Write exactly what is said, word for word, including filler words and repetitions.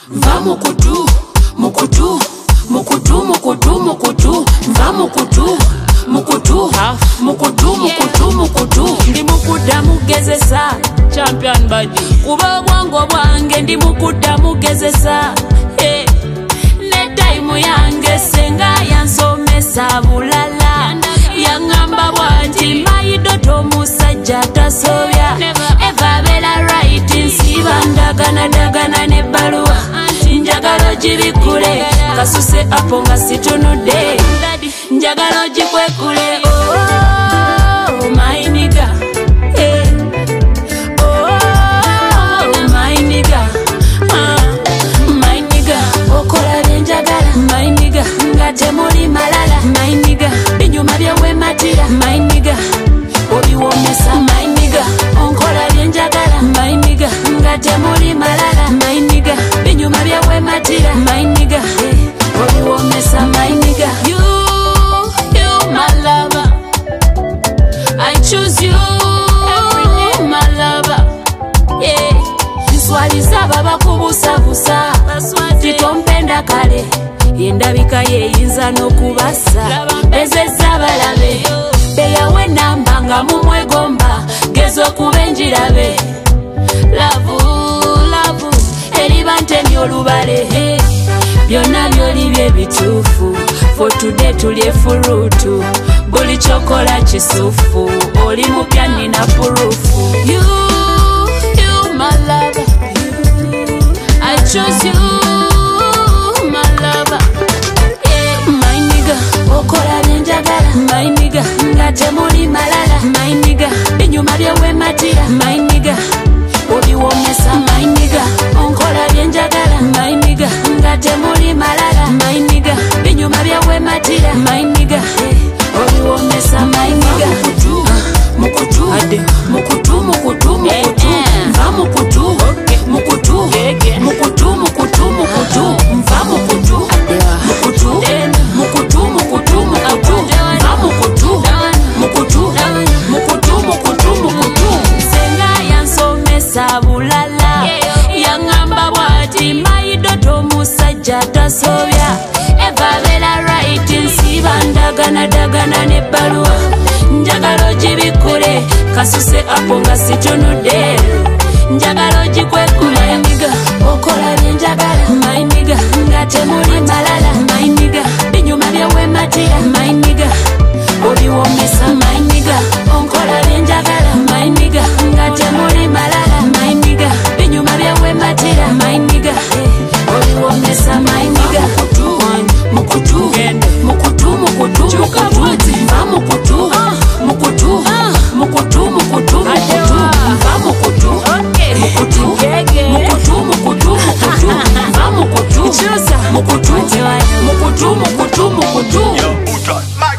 Va mukutu, mukutu, mukutu, mukutu, mukutu. Va mukutu, mukutu, mukutu, mukutu, mukutu. Ndi mukuda mugezesa champion body. Kuba bwango bwange ndi mukuda mugezesa. Hey. Ne time yange senga yansomesa bulala. Yangamba bwati mayidoto musajja tasobya. Eva bela right nsiba ndagana dagana ne baluwa. Njagalo jibikule kasuse apo nga situnudde. Njagalo jikwekule. Oh my nigga. Hey. Oh my nigga. Ah, my nigga. Okola byenjagala. My nigga. Ngate muli malala. My nigga. Binyuma byewe matira. My nigga. Obiwomesa. My nigga. Onkola byenjagala. My nigga. Ngate muli malala. My nigga. Binyuma byewe matira. My nigga. Obiwomesa. My nigga. You, you my lover. I choose you, my lover. Yeah. Nswaliza baba kubusa busa. Titompenda kale. Yendabika yeyinza n'okubasa. Bezeza balabe. Beyawe nambanga mumwegomba. Gezo kubenjirabe. Lavu, lavu. Eriba ntemi olubale. Byonna byoli bye bituufu. For today tulye furutu. Buli chokola kisufu. Oli mupya nina purufu. You, you my lover. I chose you, my lover. Yeah, my nigga. Okola byenjagala. My nigga. Ngate muli malala. My nigga. Binyuma byewe matira. My nigga. Obiwomesa. My nigga. Onkola byenjagala. My nigga. Ngate muli malala. My nigga. Binyuma byewe matira. My nigga. Obiwomesa. My nigga. Mukutu, mukutu, mukutu, mukutu, mukutu. Va mukutu, mukutu, mukutu, mukutu, mukutu. Va mukutu, mukutu, mukutu, mukutu, mukutu. Va mukutu, mukutu, mukutu, mukutu, mukutu. Senga yansomesa bulala. Yangamba bwati mayidoto musajja tasobya. Eva bela right nsiba ndagana dagana ne baluwa. Njagalo jibikule kasuse apo nga situnudde. Njagalo jikwekule. My nigga. Okola byenjagala. My nigga. Ngate muli malala. My nigga. Binyuma byewe matira. My nigga. Obiwomesa. My nigga. Onkola byenjagala. My nigga. Ngate muli malala. My nigga. Binyuma byewe matira. My nigga. Obiwomesa. My nigga. Mukutu, mukutu, mukutu, mukutu, mukutu. Va mukutu, mukutu, mukutu, mukutu, mukutu. Va mukutu, mukutu, mukutu, mukutu, mukutu. Va mukutu, mukutu, mukutu, mukutu, mukutu.